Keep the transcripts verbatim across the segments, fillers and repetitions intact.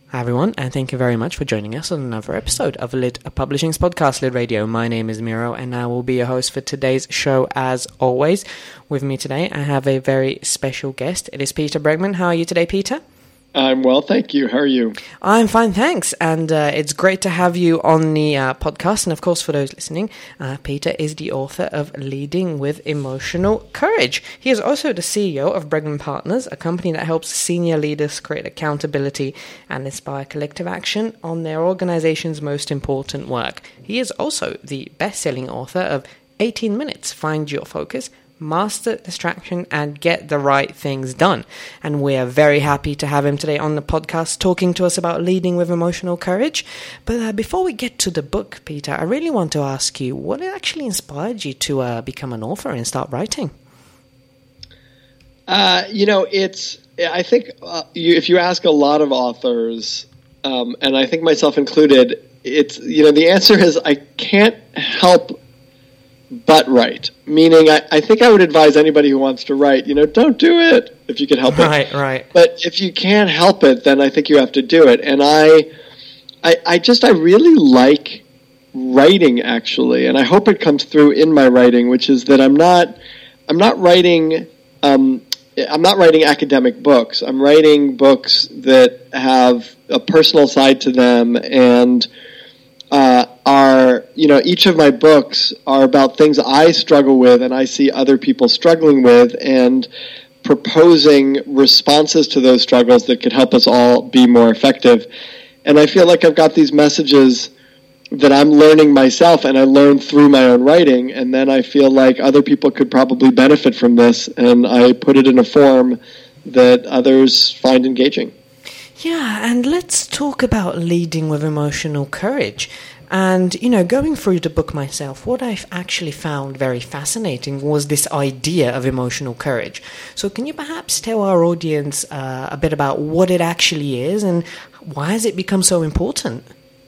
Hi everyone, and thank you very much for joining us on another episode of Lit Publishing's podcast, Lit Radio. My name is Miro, and I will be your host for today's show as always. With me today, I have a very special guest. It is Peter Bregman. How are you today, Peter? I'm well, thank you. How are you? I'm fine, thanks. And uh, it's great to have you on the uh, podcast. And of course, for those listening, uh, Peter is the author of Leading with Emotional Courage. He is also the C E O of Bregman Partners, a company that helps senior leaders create accountability and inspire collective action on their organization's most important work. He is also the best-selling author of eighteen minutes, Find Your Focus, Master Distraction, and Get the Right Things Done. And we are very happy to have him today on the podcast talking to us about leading with emotional courage. But uh, before we get to the book, Peter, I really want to ask you, what actually inspired you to uh, become an author and start writing? Uh, you know, it's, I think uh, you, if you ask a lot of authors, um, and I think myself included, it's, you know, the answer is I can't help but write, meaning I, I think I would advise anybody who wants to write, you know, don't do it if you can help it. Right, right. But if you can't help it, then I think you have to do it. And I, I, I just, I really like writing, actually, and I hope it comes through in my writing, which is that I'm not, I'm not writing, um, I'm not writing academic books. I'm writing books that have a personal side to them, and Uh, are, you know, each of my books are about things I struggle with and I see other people struggling with, and proposing responses to those struggles that could help us all be more effective. And I feel like I've got these messages that I'm learning myself, and I learn through my own writing, and then I feel like other people could probably benefit from this, and I put it in a form that others find engaging. Yeah, and let's talk about leading with emotional courage. And, you know, going through the book myself, what I've actually found very fascinating was this idea of emotional courage. So can you perhaps tell our audience uh, a bit about what it actually is and why has it become so important?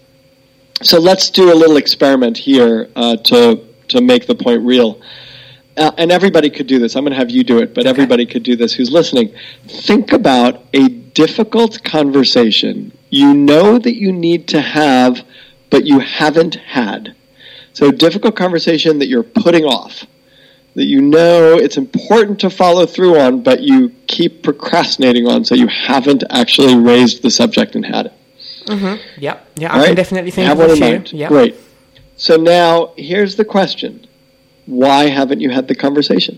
So let's do a little experiment here uh, to, to make the point real. Uh, and everybody could do this. I'm going to have you do it, but okay. Everybody could do this who's listening. Think about a difficult conversation you know that you need to have, but you haven't had. So a difficult conversation that you're putting off, that you know it's important to follow through on, but you keep procrastinating on, so you haven't actually raised the subject and had it. Mm-hmm. Yeah, yeah, I right? can definitely think have of one a in few. mind. Yep. Great. So now here's the question. Why haven't you had the conversation?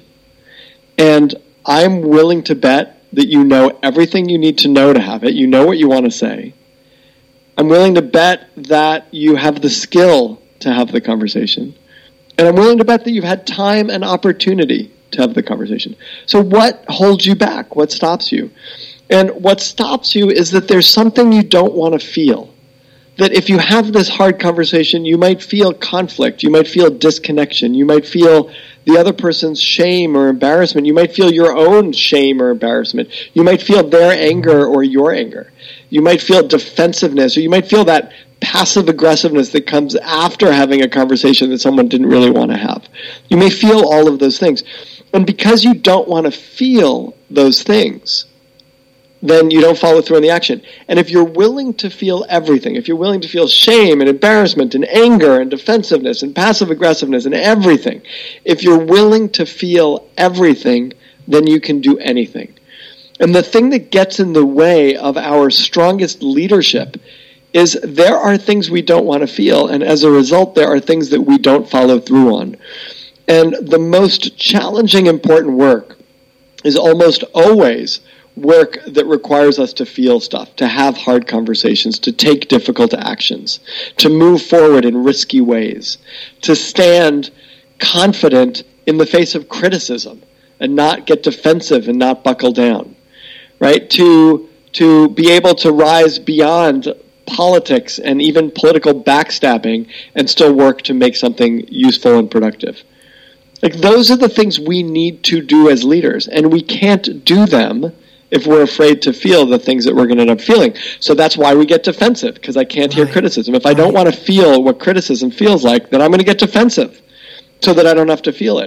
And I'm willing to bet that you know everything you need to know to have it. You know what you want to say. I'm willing to bet that you have the skill to have the conversation. And I'm willing to bet that you've had time and opportunity to have the conversation. So what holds you back? What stops you? And what stops you is that there's something you don't want to feel. That if you have this hard conversation, you might feel conflict, you might feel disconnection, you might feel the other person's shame or embarrassment, you might feel your own shame or embarrassment, you might feel their anger or your anger, you might feel defensiveness, or you might feel that passive aggressiveness that comes after having a conversation that someone didn't really want to have. You may feel all of those things. And because you don't want to feel those things, then you don't follow through on the action. And if you're willing to feel everything, if you're willing to feel shame and embarrassment and anger and defensiveness and passive aggressiveness and everything, if you're willing to feel everything, then you can do anything. And the thing that gets in the way of our strongest leadership is there are things we don't want to feel, and as a result, there are things that we don't follow through on. And the most challenging, important work is almost always work that requires us to feel stuff, to have hard conversations, to take difficult actions, to move forward in risky ways, to stand confident in the face of criticism and not get defensive and not buckle down, right? To, to be able to rise beyond politics and even political backstabbing and still work to make something useful and productive. Like, those are the things we need to do as leaders, and we can't do them if we're afraid to feel the things that we're going to end up feeling. So that's why we get defensive, because I can't hear criticism. If I don't want to feel what criticism feels like, then I'm going to get defensive so that I don't have to feel it.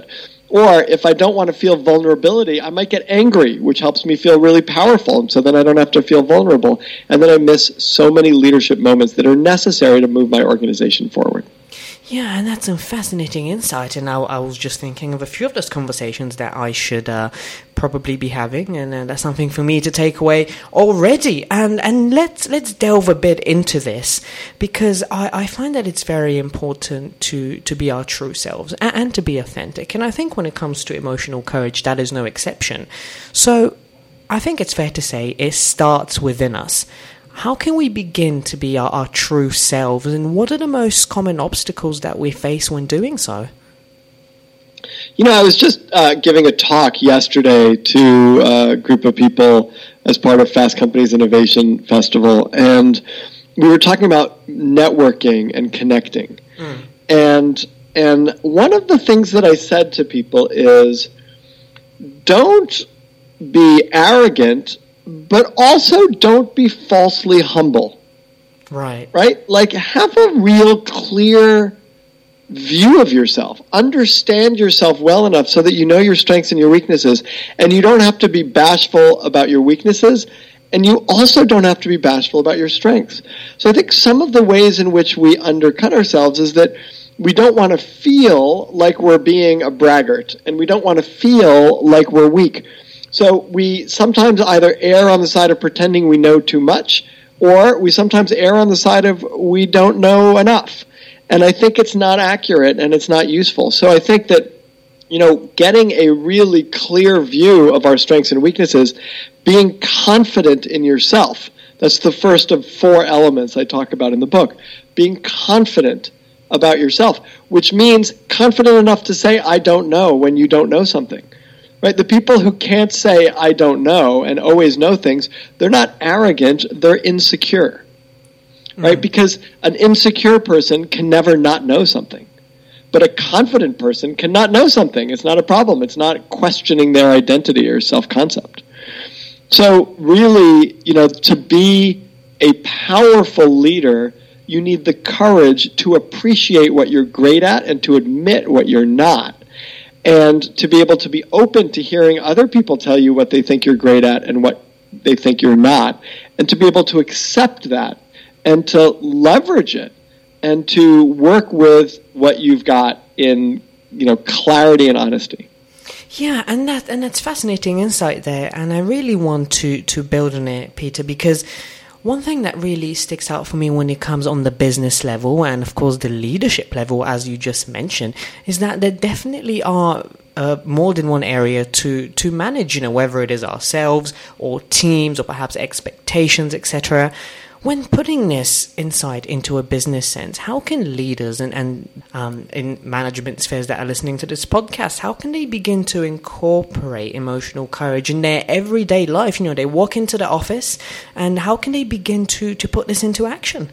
Or if I don't want to feel vulnerability, I might get angry, which helps me feel really powerful. And so then I don't have to feel vulnerable. And then I miss so many leadership moments that are necessary to move my organization forward. Yeah, and that's a fascinating insight. And I, I was just thinking of a few of those conversations that I should uh, probably be having, and uh, that's something for me to take away already. And and let's let's delve a bit into this, because I, I find that it's very important to, to be our true selves and, and to be authentic. And I think when it comes to emotional courage, that is no exception. So I think it's fair to say it starts within us. How can we begin to be our, our true selves, and what are the most common obstacles that we face when doing so? You know, I was just uh, giving a talk yesterday to a group of people as part of Fast Company's Innovation Festival, and we were talking about networking and connecting. Mm. And and one of the things that I said to people is, don't be arrogant, but also don't be falsely humble. Right. Right? Like, have a real clear view of yourself. Understand yourself well enough so that you know your strengths and your weaknesses. And you don't have to be bashful about your weaknesses. And you also don't have to be bashful about your strengths. So I think some of the ways in which we undercut ourselves is that we don't want to feel like we're being a braggart. And we don't want to feel like we're weak. So we sometimes either err on the side of pretending we know too much, or we sometimes err on the side of we don't know enough. And I think it's not accurate and it's not useful. So I think that, you know, getting a really clear view of our strengths and weaknesses, being confident in yourself, that's the first of four elements I talk about in the book. Being confident about yourself, which means confident enough to say, I don't know, when you don't know something. Right? The people who can't say, I don't know, and always know things, they're not arrogant, they're insecure. Mm-hmm. Right? Because an insecure person can never not know something. But a confident person cannot know something. It's not a problem. It's not questioning their identity or self-concept. So really, you know, to be a powerful leader, you need the courage to appreciate what you're great at and to admit what you're not. And to be able to be open to hearing other people tell you what they think you're great at and what they think you're not. And to be able to accept that and to leverage it and to work with what you've got in, you know, clarity and honesty. Yeah, and that and that's fascinating insight there. And I really want to, to build on it, Peter, because one thing that really sticks out for me when it comes on the business level and, of course, the leadership level, as you just mentioned, is that there definitely are uh, more than one area to, to manage, you know, whether it is ourselves or teams or perhaps expectations, et cetera. When putting this insight into a business sense, how can leaders and, and um, in management spheres that are listening to this podcast, how can they begin to incorporate emotional courage in their everyday life? You know, they walk into the office, and how can they begin to, to put this into action?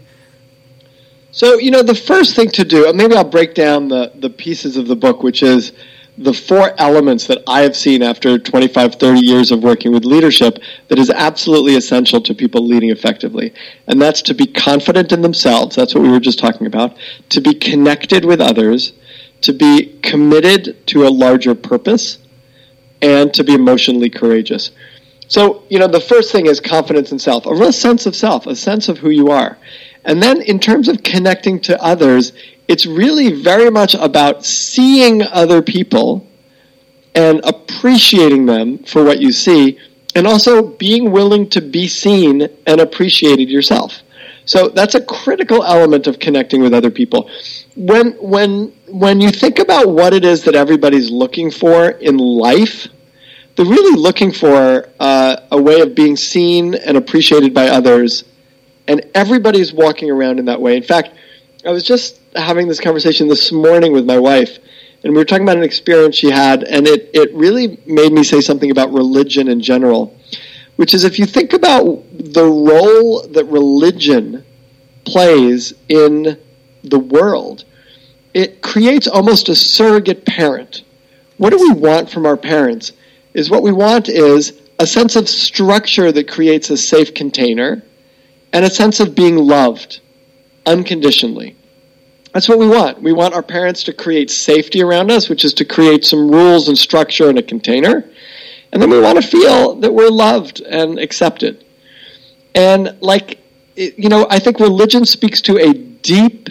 So, you know, the first thing to do, and maybe I'll break down the, the pieces of the book, which is the four elements that I have seen after twenty-five, thirty years of working with leadership that is absolutely essential to people leading effectively. And that's to be confident in themselves, that's what we were just talking about, to be connected with others, to be committed to a larger purpose, and to be emotionally courageous. So, you know, the first thing is confidence in self, a real sense of self, a sense of who you are. And then in terms of connecting to others, it's really very much about seeing other people and appreciating them for what you see, and also being willing to be seen and appreciated yourself. So that's a critical element of connecting with other people. When when when you think about what it is that everybody's looking for in life, they're really looking for uh, a way of being seen and appreciated by others, and everybody's walking around in that way. In fact, I was just having this conversation this morning with my wife, and we were talking about an experience she had, and it, it really made me say something about religion in general, which is if you think about the role that religion plays in the world, it creates almost a surrogate parent. What do we want from our parents? Is what we want is a sense of structure that creates a safe container and a sense of being loved unconditionally. That's what we want. We want our parents to create safety around us, which is to create some rules and structure in a container. And then we want to feel that we're loved and accepted. And like, you know, I think religion speaks to a deep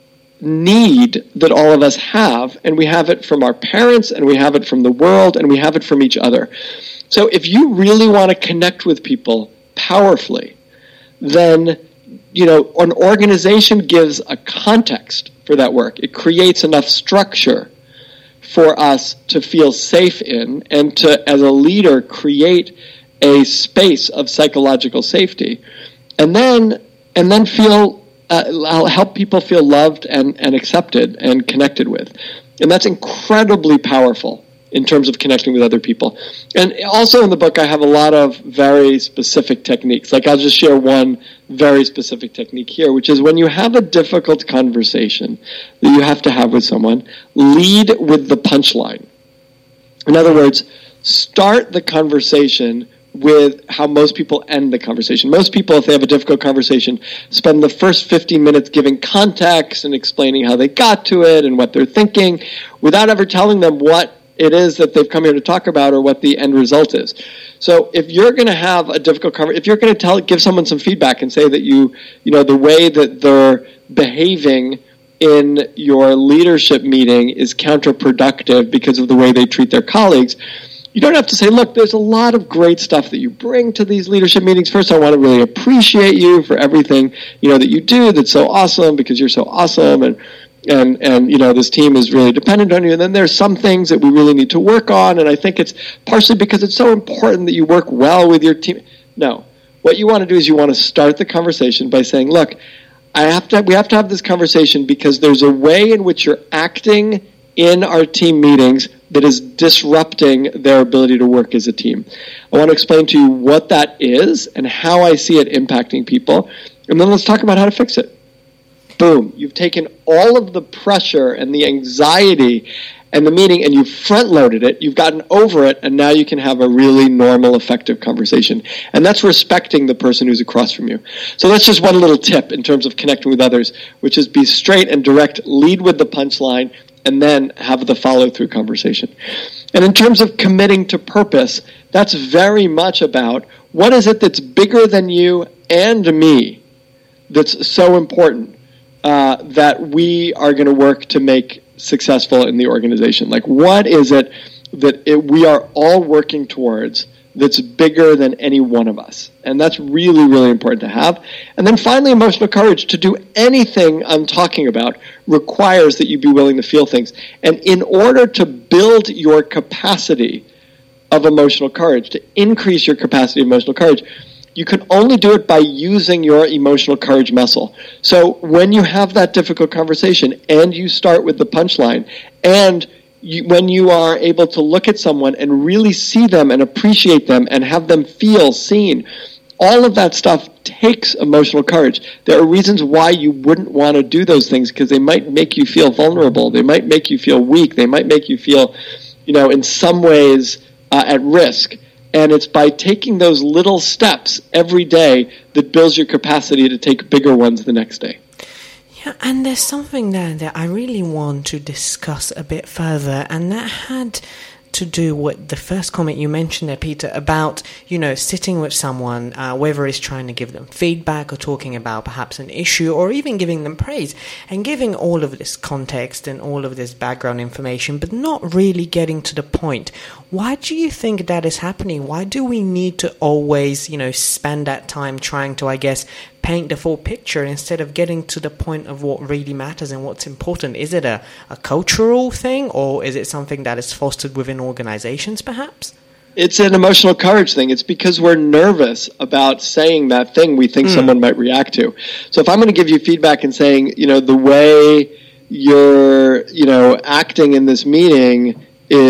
need that all of us have, and we have it from our parents, and we have it from the world, and we have it from each other. So if you really want to connect with people powerfully, then, you know, an organization gives a context for that work. It creates enough structure for us to feel safe in, and to, as a leader, create a space of psychological safety, and then and then feel uh, help people feel loved and, and accepted and connected with. And that's incredibly powerful in terms of connecting with other people. And also in the book, I have a lot of very specific techniques. Like, I'll just share one very specific technique here, which is when you have a difficult conversation that you have to have with someone, lead with the punchline. In other words, start the conversation with how most people end the conversation. Most people, if they have a difficult conversation, spend the first fifteen minutes giving context and explaining how they got to it and what they're thinking, without ever telling them what it is that they've come here to talk about or what the end result is. So if you're going to have a difficult conversation, if you're going to tell, give someone some feedback and say that you, you know, the way that they're behaving in your leadership meeting is counterproductive because of the way they treat their colleagues, you don't have to say, look, there's a lot of great stuff that you bring to these leadership meetings. First, I want to really appreciate you for everything, you know, that you do that's so awesome because you're so awesome, and and and you know, this team is really dependent on you. And then there's some things that we really need to work on, and I think it's partially because it's so important that you work well with your team. No. What you want to do is you want to start the conversation by saying, look, I have to we have to have this conversation because there's a way in which you're acting in our team meetings that is disrupting their ability to work as a team. I want to explain to you what that is and how I see it impacting people, and then let's talk about how to fix it. Boom. You've taken all of the pressure and the anxiety and the meeting, and you've front-loaded it, you've gotten over it, and now you can have a really normal, effective conversation. And that's respecting the person who's across from you. So that's just one little tip in terms of connecting with others, which is be straight and direct, lead with the punchline, and then have the follow-through conversation. And in terms of committing to purpose, that's very much about what is it that's bigger than you and me that's so important uh, that we are going to work to make successful in the organization. Like, what is it that it, we are all working towards that's bigger than any one of us? And that's really, really important to have. And then finally, emotional courage. To do anything I'm talking about requires that you be willing to feel things. And in order to build your capacity of emotional courage, to increase your capacity of emotional courage, you can only do it by using your emotional courage muscle. So when you have that difficult conversation and you start with the punchline, and You, when you are able to look at someone and really see them and appreciate them and have them feel seen, all of that stuff takes emotional courage. There are reasons why you wouldn't want to do those things, because they might make you feel vulnerable. They might make you feel weak. They might make you feel, you know, in some ways uh, at risk. And it's by taking those little steps every day that builds your capacity to take bigger ones the next day. Yeah, and there's something there that I really want to discuss a bit further, and that had to do with the first comment you mentioned there, Peter, about, you know, sitting with someone, uh, whether it's trying to give them feedback or talking about perhaps an issue or even giving them praise, and giving all of this context and all of this background information, but not really getting to the point. Why do you think that is happening? Why do we need to always, you know, spend that time trying to, I guess, paint the full picture instead of getting to the point of what really matters and what's important? Is it a, a cultural thing, or is it something that is fostered within organizations, perhaps? It's an emotional courage thing. It's because we're nervous about saying that thing we think mm. someone might react to. So if I'm going to give you feedback and saying, you know, the way you're, you know, acting in this meeting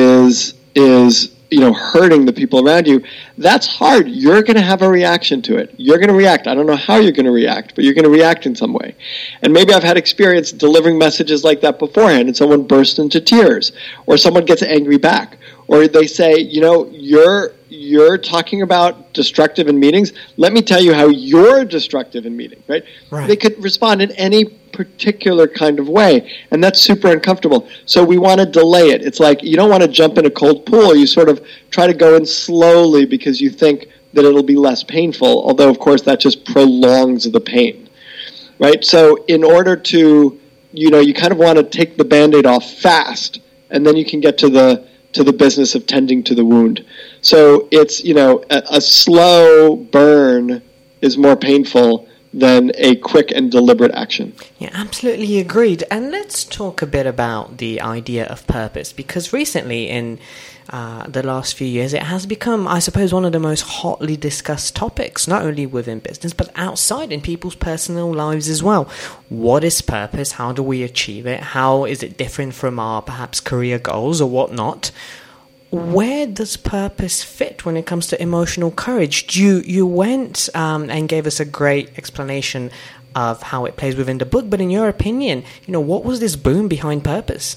is is you know, hurting the people around you, that's hard. You're going to have a reaction to it. You're going to react. I don't know how you're going to react, but you're going to react in some way. And maybe I've had experience delivering messages like that beforehand, and someone bursts into tears, or someone gets angry back, or they say, you know, you're you're talking about destructive in meetings. Let me tell you how you're destructive in meetings, right? Right. They could respond in any particular kind of way, and that's super uncomfortable. So we want to delay it. It's like you don't want to jump in a cold pool. You sort of try to go in slowly because you think that it'll be less painful, although, of course, that just prolongs the pain, right? So in order to, you know, you kind of want to take the Band-Aid off fast, and then you can get to the to the business of tending to the wound. So it's, you know, a, a slow burn is more painful than a quick and deliberate action. Yeah, absolutely agreed. And let's talk a bit about the idea of purpose, because recently in uh, the last few years, it has become, I suppose, one of the most hotly discussed topics, not only within business, but outside in people's personal lives as well. What is purpose? How do we achieve it? How is it different from our perhaps career goals or whatnot? Where does purpose fit when it comes to emotional courage? You you went um, and gave us a great explanation of how it plays within the book, but in your opinion, you know, what was this boom behind purpose?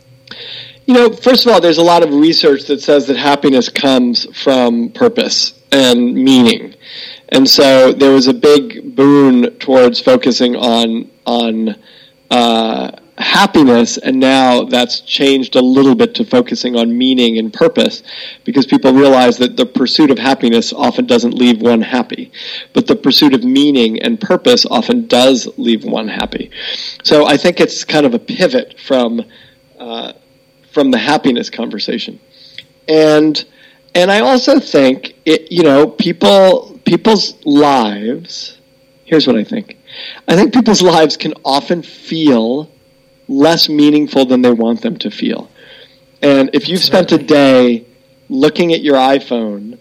You know, first of all, there's a lot of research that says that happiness comes from purpose and meaning. And so there was a big boon towards focusing on on uh, happiness, and now that's changed a little bit to focusing on meaning and purpose, because people realize that the pursuit of happiness often doesn't leave one happy, but the pursuit of meaning and purpose often does leave one happy. So I think it's kind of a pivot from uh, from the happiness conversation. And and I also think, it, you know, people people's lives, here's what I think. I think people's lives can often feel less meaningful than they want them to feel. And if you've spent a day looking at your iPhone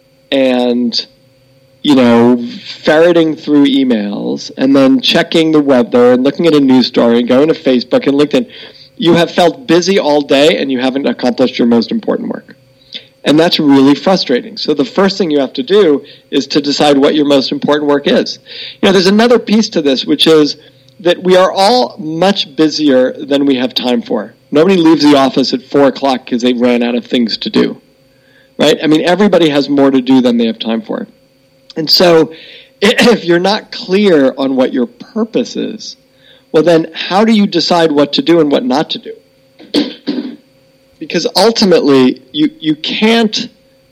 and, you know, ferreting through emails and then checking the weather and looking at a news story and going to Facebook and LinkedIn, you have felt busy all day and you haven't accomplished your most important work. And that's really frustrating. So the first thing you have to do is to decide what your most important work is. You know, there's another piece to this, which is that we are all much busier than we have time for. Nobody leaves the office at four o'clock because they ran out of things to do, right? I mean, everybody has more to do than they have time for. And so if you're not clear on what your purpose is, well, then how do you decide what to do and what not to do? Because ultimately, you, you can't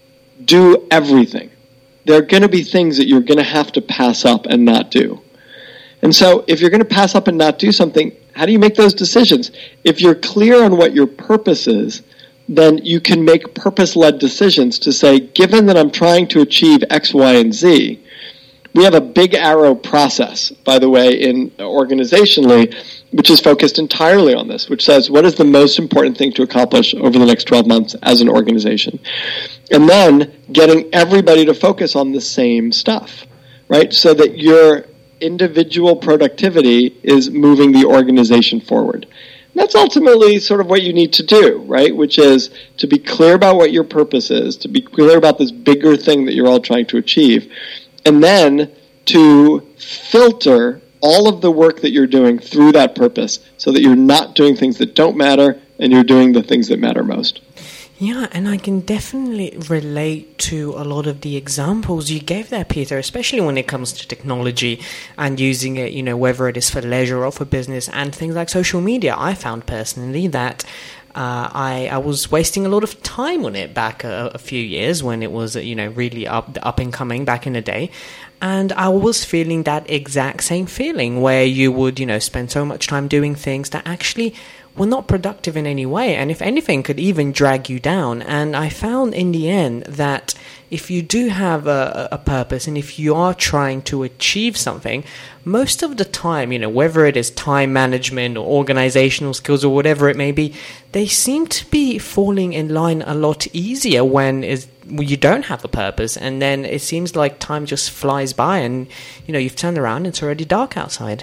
do everything. There are going to be things that you're going to have to pass up and not do. And so if you're going to pass up and not do something, how do you make those decisions? If you're clear on what your purpose is, then you can make purpose-led decisions to say, given that I'm trying to achieve X, Y, and Z, we have a big arrow process, by the way, in organizationally, which is focused entirely on this, which says, what is the most important thing to accomplish over the next twelve months as an organization? And then getting everybody to focus on the same stuff, right? So that your individual productivity is moving the organization forward. And that's ultimately sort of what you need to do, right? Which is to be clear about what your purpose is, to be clear about this bigger thing that you're all trying to achieve, and then to filter all of the work that you're doing through that purpose so that you're not doing things that don't matter and you're doing the things that matter most. Yeah, and I can definitely relate to a lot of the examples you gave there, Peter, especially when it comes to technology and using it, you know, whether it is for leisure or for business, and things like social media. I found personally that uh, I, I was wasting a lot of time on it back a, a few years when it was, you know, really up, up and coming back in the day. And I was feeling that exact same feeling where you would, you know, spend so much time doing things that actually were not productive in any way, and if anything could even drag you down. And I found in the end that if you do have a, a purpose and if you are trying to achieve something, most of the time, you know, whether it is time management or organizational skills or whatever it may be, they seem to be falling in line a lot easier when is you don't have a purpose, and then it seems like time just flies by and, you know, you've turned around and it's already dark outside.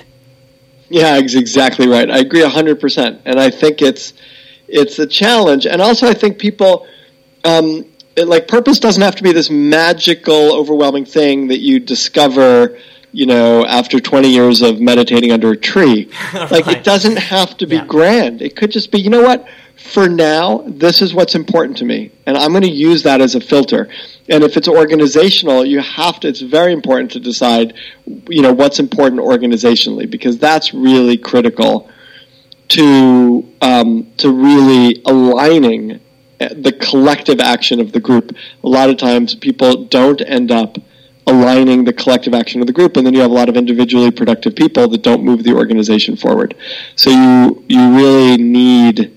Yeah, it's exactly right. I agree one hundred percent. And I think it's it's a challenge. And also I think people, um, it, like purpose doesn't have to be this magical, overwhelming thing that you discover, you know, after twenty years of meditating under a tree. Like right. It doesn't have to be yeah. grand. It could just be, you know what, for now, this is what's important to me, and I'm going to use that as a filter. And if it's organizational, you have to, it's very important to decide, you know, what's important organizationally, because that's really critical to um, to really aligning the collective action of the group. A lot of times people don't end up aligning the collective action of the group, and then you have a lot of individually productive people that don't move the organization forward. So you you really need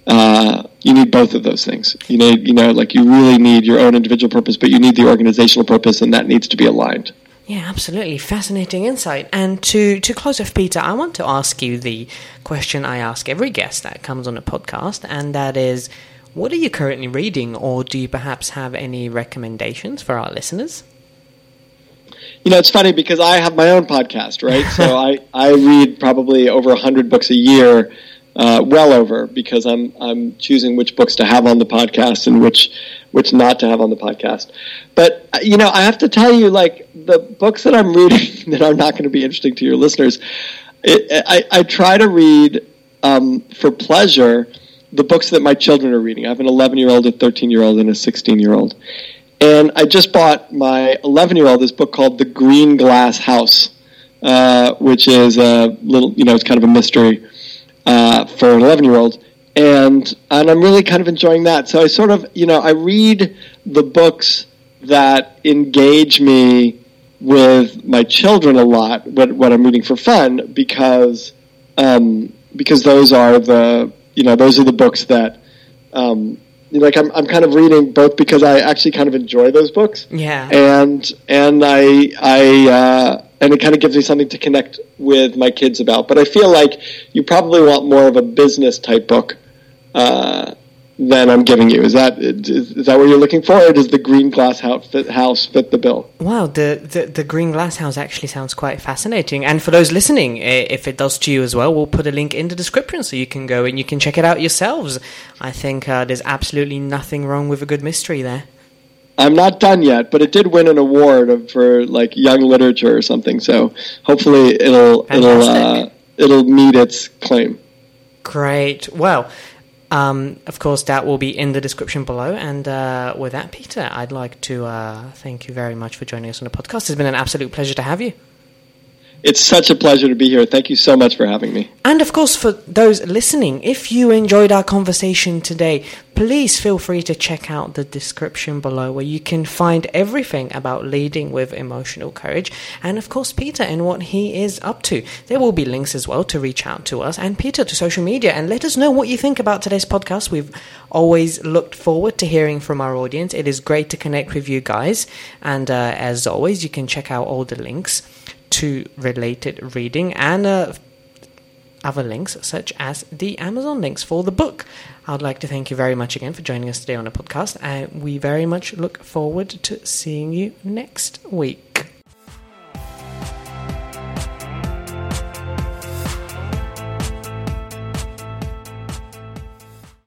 uh, you need both of those things. You need, you know, like you really need your own individual purpose, but you need the organizational purpose, and that needs to be aligned. Yeah, absolutely. Fascinating insight. And to, to close off, Peter, I want to ask you the question I ask every guest that comes on a podcast, and that is, what are you currently reading, or do you perhaps have any recommendations for our listeners? You know, it's funny because I have my own podcast, right? So I, I read probably over one hundred books a year, uh, well over, because I'm I'm choosing which books to have on the podcast and which which not to have on the podcast. But, you know, I have to tell you, like, the books that I'm reading that are not going to be interesting to your listeners, it, I, I try to read um, for pleasure the books that my children are reading. I have an eleven-year-old, a thirteen-year-old, and a sixteen-year-old. And I just bought my eleven-year-old this book called The Green Glass House, uh, which is a little, you know, it's kind of a mystery uh, for an eleven-year-old. And and I'm really kind of enjoying that. So I sort of, you know, I read the books that engage me with my children a lot, what, what I'm reading for fun, because um, because those are the, you know, those are the books that, um, like I'm I'm kind of reading both because I actually kind of enjoy those books, yeah, and and I I uh, and it kind of gives me something to connect with my kids about. But I feel like you probably want more of a business type book uh, than I'm giving you. Is that is, is that what you're looking for, or does the Green Glass House fit, house fit the bill? Wow, the, the, the Green Glass House actually sounds quite fascinating. And for those listening, if it does to you as well, we'll put a link in the description so you can go and you can check it out yourselves. I think uh, there's absolutely nothing wrong with a good mystery there. I'm not done yet, but it did win an award of, for like young literature or something. So hopefully it'll Fantastic. it'll uh, it'll meet its claim. Great. Well, Um, of course, that will be in the description below. And uh, with that, Peter, I'd like to uh, thank you very much for joining us on the podcast. It's been an absolute pleasure to have you. It's such a pleasure to be here. Thank you so much for having me. And of course, for those listening, if you enjoyed our conversation today, please feel free to check out the description below, where you can find everything about leading with emotional courage, and of course Peter and what he is up to. There will be links as well to reach out to us, and Peter to social media, and let us know what you think about today's podcast. We've always looked forward to hearing from our audience. It is great to connect with you guys, and uh, as always, you can check out all the links to related reading and uh, other links such as the Amazon links for the book. I'd like to thank you very much again for joining us today on the podcast, and we very much look forward to seeing you next week.